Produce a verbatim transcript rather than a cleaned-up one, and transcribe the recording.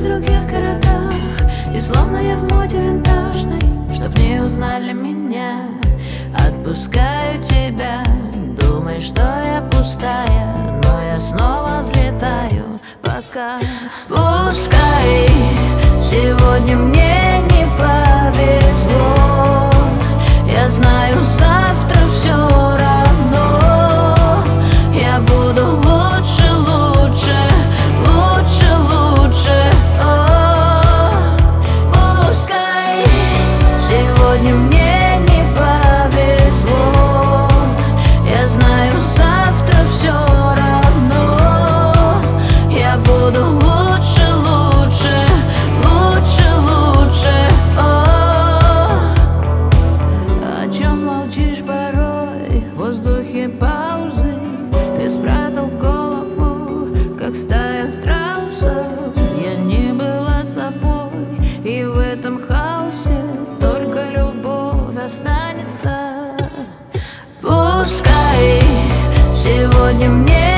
в других городах, и словно я в моде винтажной, чтоб не узнали меня. Отпускаю тебя, думай, что я пустая, но я снова взлетаю пока. Пускай сегодня мне не повезло, я знаю, завтра все равно. Я буду лучше, лучше, лучше, лучше. О, пускай сегодня мне не повезло, я знаю, завтра все равно. Я буду лучше, лучше, лучше, лучше. О, о чем молчишь порой в воздухе паузы? Ты спрятал голову, как стая страусов. Я не была собой, и в этом хаосе только любовь останется. Пускай сегодня мне